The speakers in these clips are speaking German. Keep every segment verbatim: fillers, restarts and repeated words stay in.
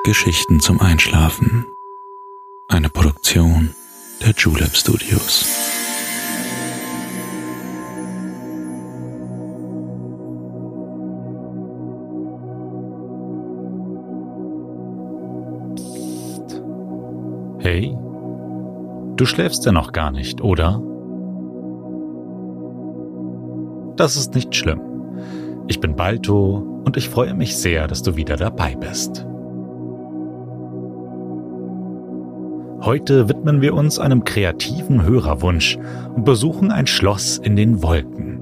Geschichten zum Einschlafen. Eine Produktion der Julep Studios. Psst. Hey, du schläfst ja noch gar nicht, oder? Das ist nicht schlimm. Ich bin Balto und ich freue mich sehr, dass du wieder dabei bist. Heute widmen wir uns einem kreativen Hörerwunsch und besuchen ein Schloss in den Wolken.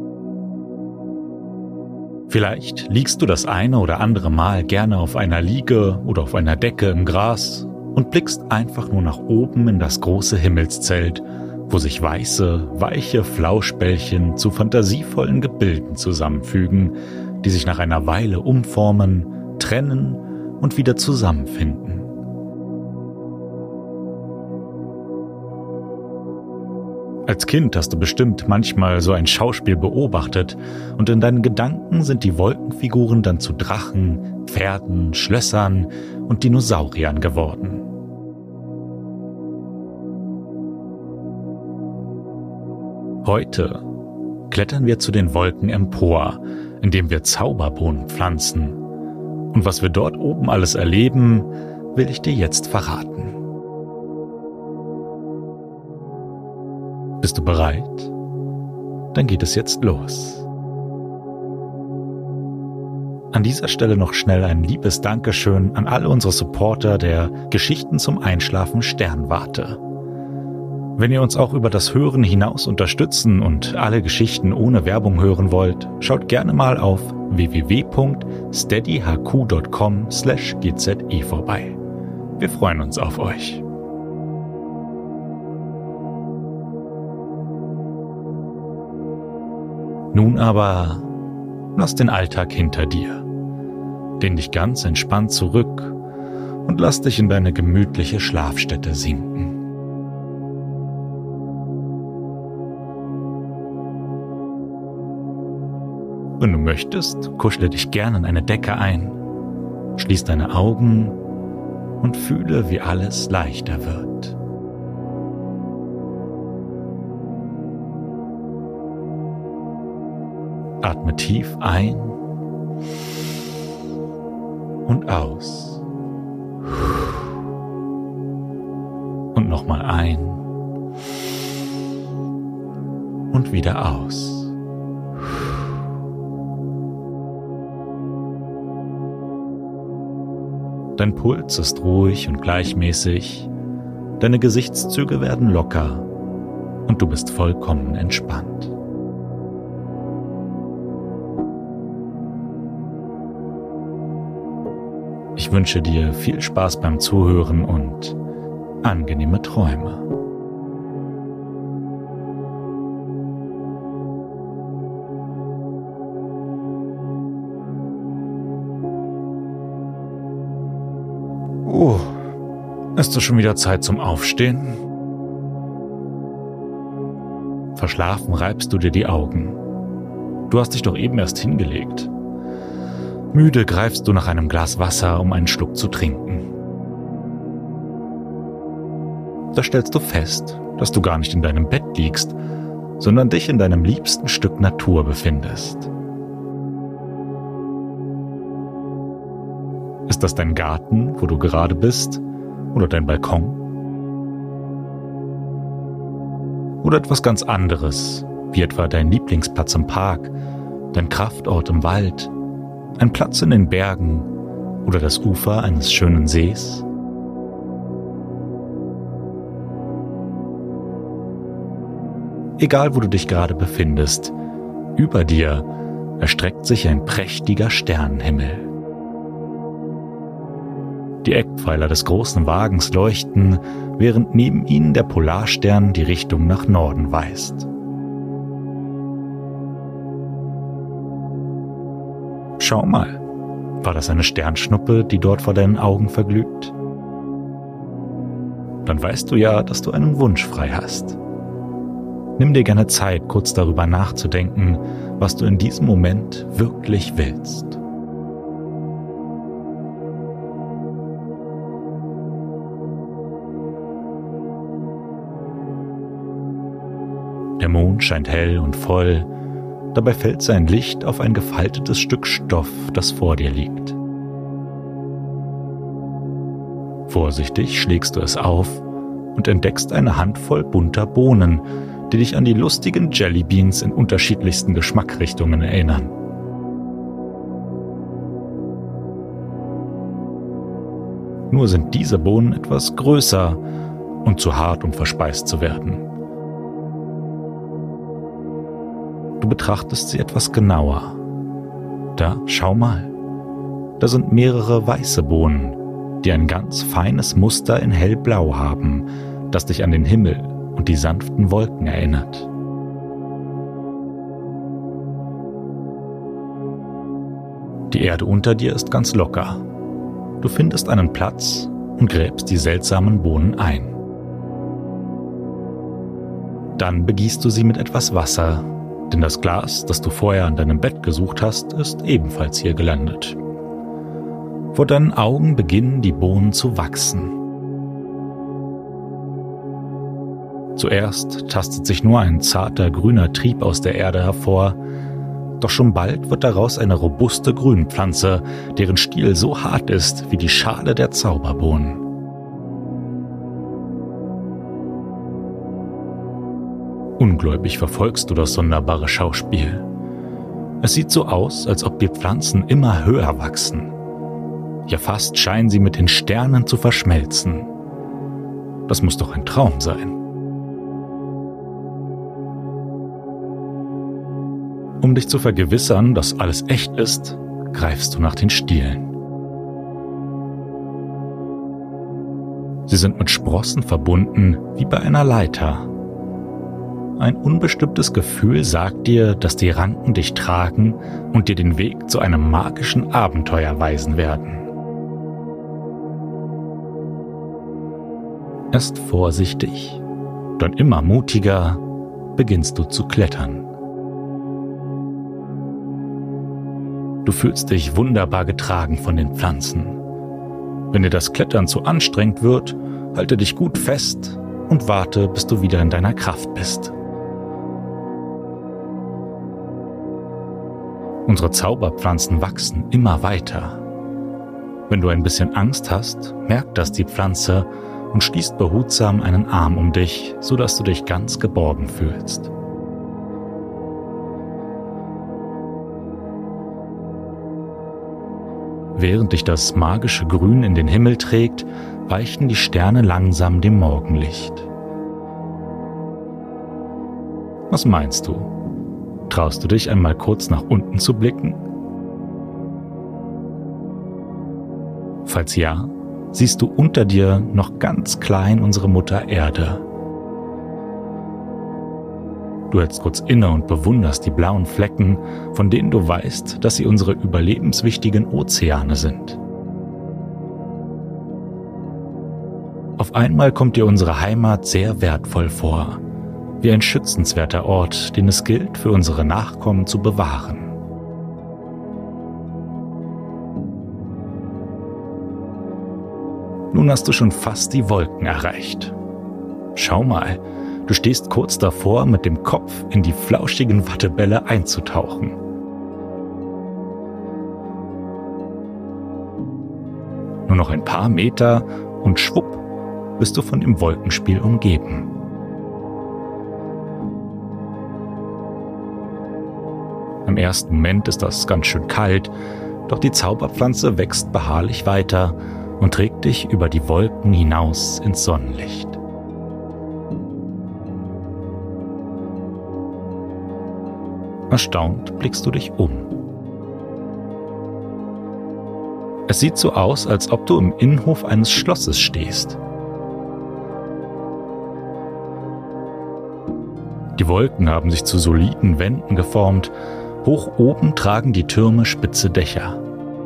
Vielleicht liegst du das eine oder andere Mal gerne auf einer Liege oder auf einer Decke im Gras und blickst einfach nur nach oben in das große Himmelszelt, wo sich weiße, weiche Flauschbällchen zu fantasievollen Gebilden zusammenfügen, die sich nach einer Weile umformen, trennen und wieder zusammenfinden. Als Kind hast du bestimmt manchmal so ein Schauspiel beobachtet und in deinen Gedanken sind die Wolkenfiguren dann zu Drachen, Pferden, Schlössern und Dinosauriern geworden. Heute klettern wir zu den Wolken empor, indem wir Zauberbohnen pflanzen. Und was wir dort oben alles erleben, will ich dir jetzt verraten. Bist du bereit? Dann geht es jetzt los. An dieser Stelle noch schnell ein liebes Dankeschön an alle unsere Supporter der Geschichten zum Einschlafen Sternwarte. Wenn ihr uns auch über das Hören hinaus unterstützen und alle Geschichten ohne Werbung hören wollt, schaut gerne mal auf w w w punkt steadyhq punkt com slash g z e vorbei. Wir freuen uns auf euch. Nun aber lass den Alltag hinter dir. Lehn dich ganz entspannt zurück und lass dich in deine gemütliche Schlafstätte sinken. Wenn du möchtest, kuschle dich gerne in eine Decke ein, schließ deine Augen und fühle, wie alles leichter wird. Atme tief ein und aus. Und nochmal ein und wieder aus. Dein Puls ist ruhig und gleichmäßig, deine Gesichtszüge werden locker und du bist vollkommen entspannt. Ich wünsche dir viel Spaß beim Zuhören und angenehme Träume. Oh, ist es schon wieder Zeit zum Aufstehen? Verschlafen reibst du dir die Augen. Du hast dich doch eben erst hingelegt. Müde greifst du nach einem Glas Wasser, um einen Schluck zu trinken. Da stellst du fest, dass du gar nicht in deinem Bett liegst, sondern dich in deinem liebsten Stück Natur befindest. Ist das dein Garten, wo du gerade bist, oder dein Balkon? Oder etwas ganz anderes, wie etwa dein Lieblingsplatz im Park, dein Kraftort im Wald, ein Platz in den Bergen oder das Ufer eines schönen Sees? Egal, wo du dich gerade befindest, über dir erstreckt sich ein prächtiger Sternenhimmel. Die Eckpfeiler des großen Wagens leuchten, während neben ihnen der Polarstern die Richtung nach Norden weist. Schau mal, war das eine Sternschnuppe, die dort vor deinen Augen verglüht? Dann weißt du ja, dass du einen Wunsch frei hast. Nimm dir gerne Zeit, kurz darüber nachzudenken, was du in diesem Moment wirklich willst. Der Mond scheint hell und voll, dabei fällt sein Licht auf ein gefaltetes Stück Stoff, das vor dir liegt. Vorsichtig schlägst du es auf und entdeckst eine Handvoll bunter Bohnen, die dich an die lustigen Jellybeans in unterschiedlichsten Geschmackrichtungen erinnern. Nur sind diese Bohnen etwas größer und zu hart, um verspeist zu werden. Du betrachtest sie etwas genauer. Da, schau mal. Da sind mehrere weiße Bohnen, die ein ganz feines Muster in hellblau haben, das dich an den Himmel und die sanften Wolken erinnert. Die Erde unter dir ist ganz locker. Du findest einen Platz und gräbst die seltsamen Bohnen ein. Dann begießt du sie mit etwas Wasser, denn das Glas, das du vorher an deinem Bett gesucht hast, ist ebenfalls hier gelandet. Vor deinen Augen beginnen die Bohnen zu wachsen. Zuerst tastet sich nur ein zarter grüner Trieb aus der Erde hervor, doch schon bald wird daraus eine robuste Grünpflanze, deren Stiel so hart ist wie die Schale der Zauberbohnen. Ungläubig verfolgst du das sonderbare Schauspiel. Es sieht so aus, als ob die Pflanzen immer höher wachsen. Ja, fast scheinen sie mit den Sternen zu verschmelzen. Das muss doch ein Traum sein. Um dich zu vergewissern, dass alles echt ist, greifst du nach den Stielen. Sie sind mit Sprossen verbunden, wie bei einer Leiter. Ein unbestimmtes Gefühl sagt dir, dass die Ranken dich tragen und dir den Weg zu einem magischen Abenteuer weisen werden. Erst vorsichtig, dann immer mutiger, beginnst du zu klettern. Du fühlst dich wunderbar getragen von den Pflanzen. Wenn dir das Klettern zu anstrengend wird, halte dich gut fest und warte, bis du wieder in deiner Kraft bist. Unsere Zauberpflanzen wachsen immer weiter. Wenn du ein bisschen Angst hast, merkt das die Pflanze und schließt behutsam einen Arm um dich, sodass du dich ganz geborgen fühlst. Während dich das magische Grün in den Himmel trägt, weichen die Sterne langsam dem Morgenlicht. Was meinst du? Traust du dich einmal kurz nach unten zu blicken? Falls ja, siehst du unter dir noch ganz klein unsere Mutter Erde. Du hältst kurz inne und bewunderst die blauen Flecken, von denen du weißt, dass sie unsere überlebenswichtigen Ozeane sind. Auf einmal kommt dir unsere Heimat sehr wertvoll vor, wie ein schützenswerter Ort, den es gilt, für unsere Nachkommen zu bewahren. Nun hast du schon fast die Wolken erreicht. Schau mal, du stehst kurz davor, mit dem Kopf in die flauschigen Wattebälle einzutauchen. Nur noch ein paar Meter und schwupp, bist du von dem Wolkenspiel umgeben. Im ersten Moment ist das ganz schön kalt, doch die Zauberpflanze wächst beharrlich weiter und trägt dich über die Wolken hinaus ins Sonnenlicht. Erstaunt blickst du dich um. Es sieht so aus, als ob du im Innenhof eines Schlosses stehst. Die Wolken haben sich zu soliden Wänden geformt. Hoch oben tragen die Türme spitze Dächer.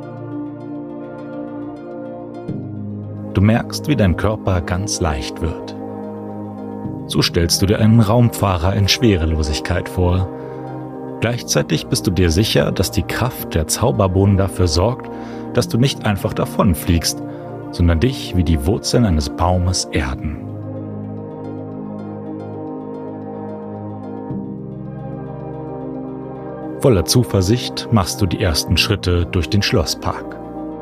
Du merkst, wie dein Körper ganz leicht wird. So stellst du dir einen Raumfahrer in Schwerelosigkeit vor. Gleichzeitig bist du dir sicher, dass die Kraft der Zauberbohnen dafür sorgt, dass du nicht einfach davonfliegst, sondern dich wie die Wurzeln eines Baumes erden. Voller Zuversicht machst du die ersten Schritte durch den Schlosspark.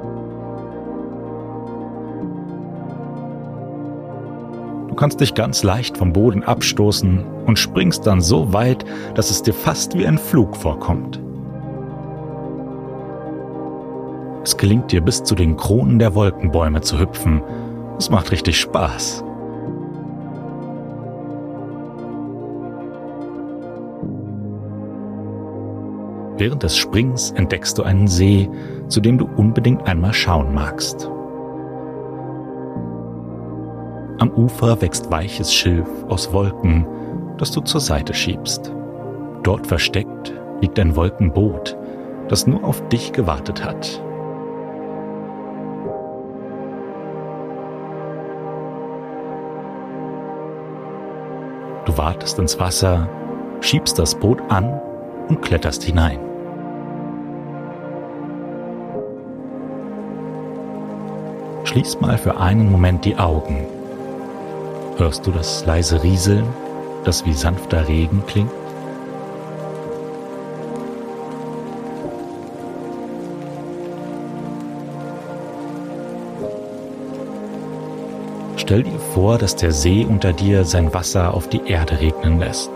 Du kannst dich ganz leicht vom Boden abstoßen und springst dann so weit, dass es dir fast wie ein Flug vorkommt. Es gelingt dir, bis zu den Kronen der Wolkenbäume zu hüpfen. Es macht richtig Spaß. Während des Springs entdeckst du einen See, zu dem du unbedingt einmal schauen magst. Am Ufer wächst weiches Schilf aus Wolken, das du zur Seite schiebst. Dort versteckt liegt ein Wolkenboot, das nur auf dich gewartet hat. Du wartest ins Wasser, schiebst das Boot an und kletterst hinein. Schließ mal für einen Moment die Augen. Hörst du das leise Rieseln, das wie sanfter Regen klingt? Stell dir vor, dass der See unter dir sein Wasser auf die Erde regnen lässt.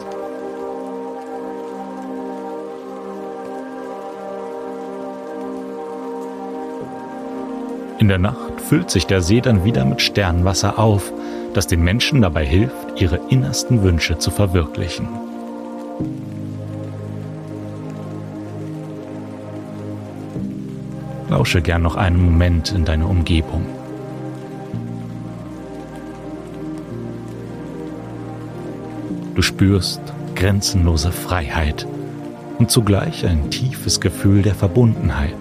In der Nacht füllt sich der See dann wieder mit Sternwasser auf, das den Menschen dabei hilft, ihre innersten Wünsche zu verwirklichen. Lausche gern noch einen Moment in deine Umgebung. Du spürst grenzenlose Freiheit und zugleich ein tiefes Gefühl der Verbundenheit.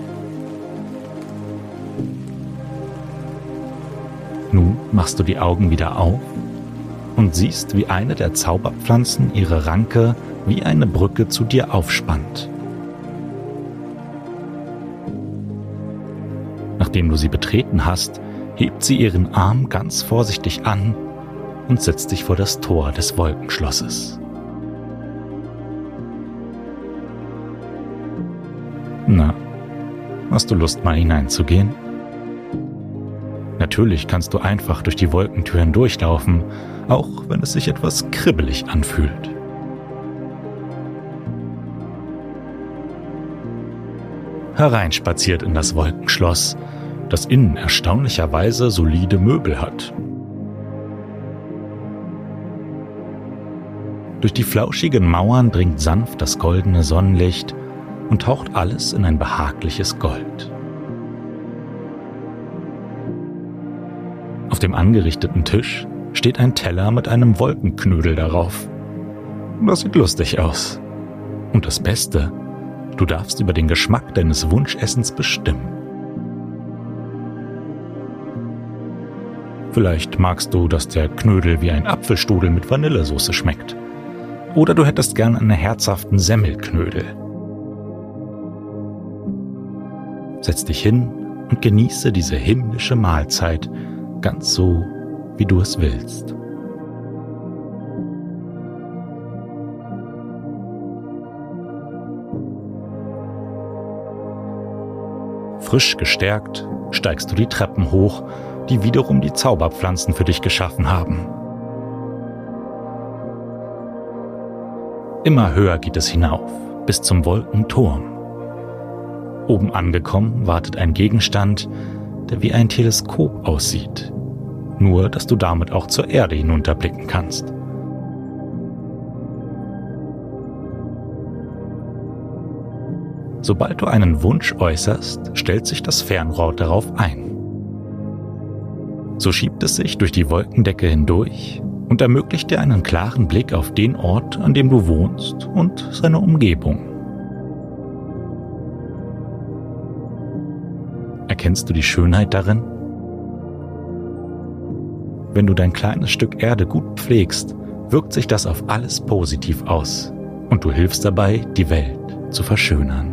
Nun machst du die Augen wieder auf und siehst, wie eine der Zauberpflanzen ihre Ranke wie eine Brücke zu dir aufspannt. Nachdem du sie betreten hast, hebt sie ihren Arm ganz vorsichtig an und setzt dich vor das Tor des Wolkenschlosses. Na, hast du Lust, mal hineinzugehen? Natürlich kannst du einfach durch die Wolkentür hindurchlaufen, auch wenn es sich etwas kribbelig anfühlt. Hereinspaziert in das Wolkenschloss, das innen erstaunlicherweise solide Möbel hat. Durch die flauschigen Mauern dringt sanft das goldene Sonnenlicht und taucht alles in ein behagliches Gold. Auf dem angerichteten Tisch steht ein Teller mit einem Wolkenknödel darauf. Das sieht lustig aus. Und das Beste, du darfst über den Geschmack deines Wunschessens bestimmen. Vielleicht magst du, dass der Knödel wie ein Apfelstrudel mit Vanillesoße schmeckt. Oder du hättest gern einen herzhaften Semmelknödel. Setz dich hin und genieße diese himmlische Mahlzeit, ganz so, wie du es willst. Frisch gestärkt steigst du die Treppen hoch, die wiederum die Zauberpflanzen für dich geschaffen haben. Immer höher geht es hinauf, bis zum Wolkenturm. Oben angekommen wartet ein Gegenstand, der wie ein Teleskop aussieht, nur dass du damit auch zur Erde hinunterblicken kannst. Sobald du einen Wunsch äußerst, stellt sich das Fernrohr darauf ein. So schiebt es sich durch die Wolkendecke hindurch und ermöglicht dir einen klaren Blick auf den Ort, an dem du wohnst und seine Umgebung. Erkennst du die Schönheit darin? Wenn du dein kleines Stück Erde gut pflegst, wirkt sich das auf alles positiv aus und du hilfst dabei, die Welt zu verschönern.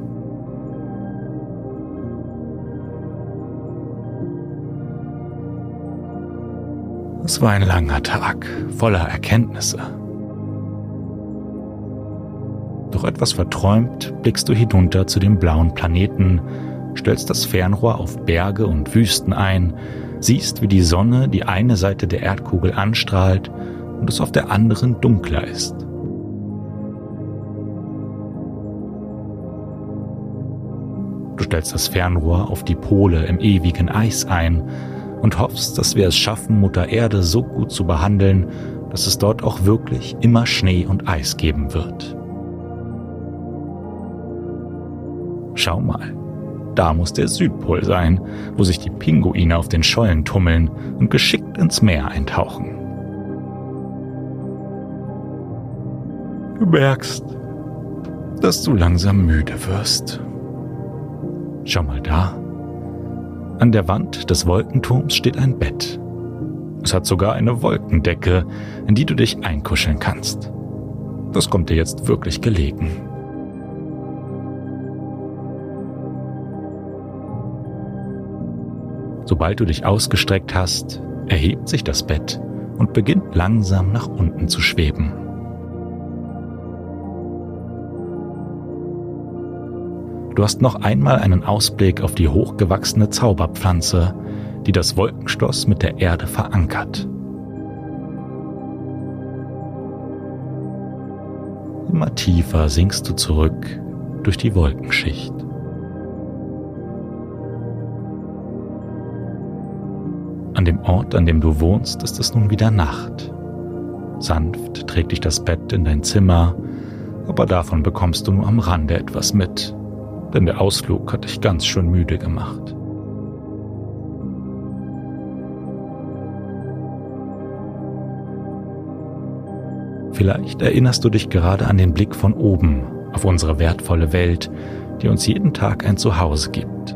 Es war ein langer Tag, voller Erkenntnisse. Doch Noch etwas verträumt blickst du hinunter zu dem blauen Planeten, stellst das Fernrohr auf Berge und Wüsten ein, siehst, wie die Sonne die eine Seite der Erdkugel anstrahlt und es auf der anderen dunkler ist. Du stellst das Fernrohr auf die Pole im ewigen Eis ein und hoffst, dass wir es schaffen, Mutter Erde so gut zu behandeln, dass es dort auch wirklich immer Schnee und Eis geben wird. Schau mal, da muss der Südpol sein, wo sich die Pinguine auf den Schollen tummeln und geschickt ins Meer eintauchen. Du merkst, dass du langsam müde wirst. Schau mal da. An der Wand des Wolkenturms steht ein Bett. Es hat sogar eine Wolkendecke, in die du dich einkuscheln kannst. Das kommt dir jetzt wirklich gelegen. Sobald du dich ausgestreckt hast, erhebt sich das Bett und beginnt langsam nach unten zu schweben. Du hast noch einmal einen Ausblick auf die hochgewachsene Zauberpflanze, die das Wolkenschloss mit der Erde verankert. Immer tiefer sinkst du zurück durch die Wolkenschicht. An dem Ort, an dem du wohnst, ist es nun wieder Nacht. Sanft trägt dich das Bett in dein Zimmer, aber davon bekommst du nur am Rande etwas mit, denn der Ausflug hat dich ganz schön müde gemacht. Vielleicht erinnerst du dich gerade an den Blick von oben auf unsere wertvolle Welt, die uns jeden Tag ein Zuhause gibt.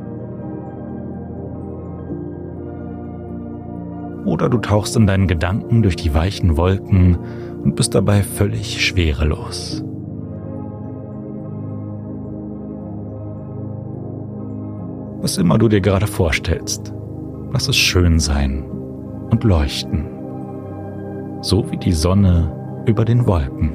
Oder du tauchst in deinen Gedanken durch die weichen Wolken und bist dabei völlig schwerelos. Was immer du dir gerade vorstellst, lass es schön sein und leuchten, so wie die Sonne über den Wolken.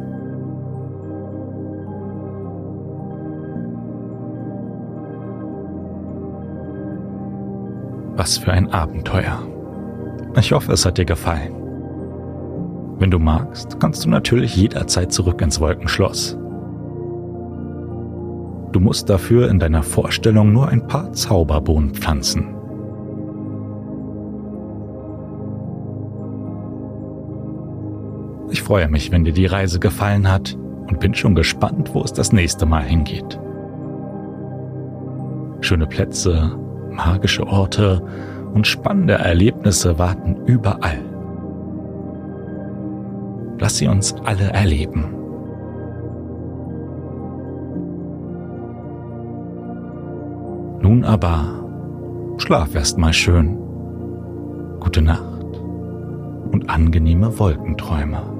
Was für ein Abenteuer! Ich hoffe, es hat dir gefallen. Wenn du magst, kannst du natürlich jederzeit zurück ins Wolkenschloss. Du musst dafür in deiner Vorstellung nur ein paar Zauberbohnen pflanzen. Ich freue mich, wenn dir die Reise gefallen hat und bin schon gespannt, wo es das nächste Mal hingeht. Schöne Plätze, magische Orte und spannende Erlebnisse warten überall. Lass sie uns alle erleben. Nun aber, schlaf erst mal schön. Gute Nacht und angenehme Wolkenträume.